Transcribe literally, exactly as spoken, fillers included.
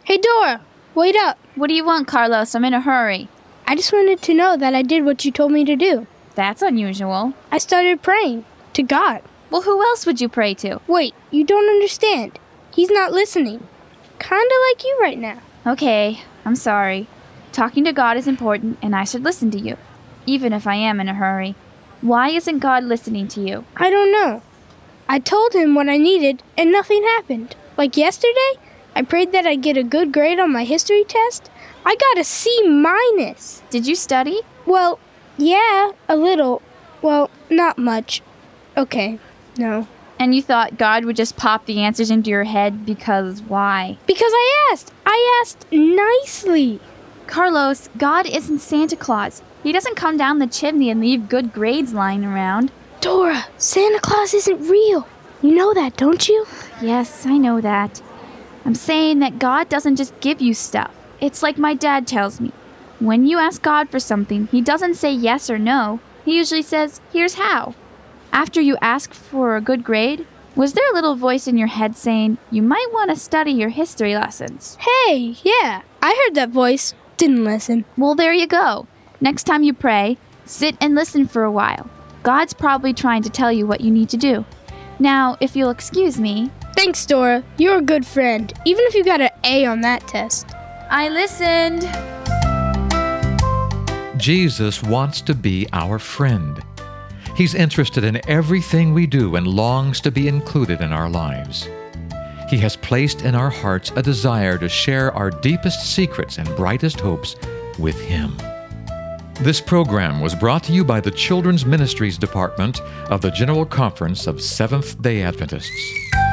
Hey, Dora, wait up. What do you want, Carlos? I'm in a hurry. I just wanted to know that I did what you told me to do. That's unusual. I started praying to God. Well, who else would you pray to? Wait, you don't understand. He's not listening. Kinda like you right now. Okay, I'm sorry. Talking to God is important, and I should listen to you, even if I am in a hurry. Why isn't God listening to you? I don't know. I told him what I needed, and nothing happened. Like yesterday, I prayed that I'd get a good grade on my history test. I got a C minus. Did you study? Well, yeah, a little. Well, not much. Okay, no. And you thought God would just pop the answers into your head because why? Because I asked. I asked nicely. Carlos, God isn't Santa Claus. He doesn't come down the chimney and leave good grades lying around. Dora, Santa Claus isn't real. You know that, don't you? Yes, I know that. I'm saying that God doesn't just give you stuff. It's like my dad tells me. When you ask God for something, he doesn't say yes or no. He usually says, here's how. After you ask for a good grade, was there a little voice in your head saying, you might want to study your history lessons? Hey, yeah, I heard that voice. Didn't listen. Well, there you go. Next time you pray, sit and listen for a while. God's probably trying to tell you what you need to do. Now, if you'll excuse me... Thanks, Dora. You're a good friend, even if you got an A on that test. I listened. Jesus wants to be our friend. He's interested in everything we do and longs to be included in our lives. He has placed in our hearts a desire to share our deepest secrets and brightest hopes with Him. This program was brought to you by the Children's Ministries Department of the General Conference of Seventh-day Adventists.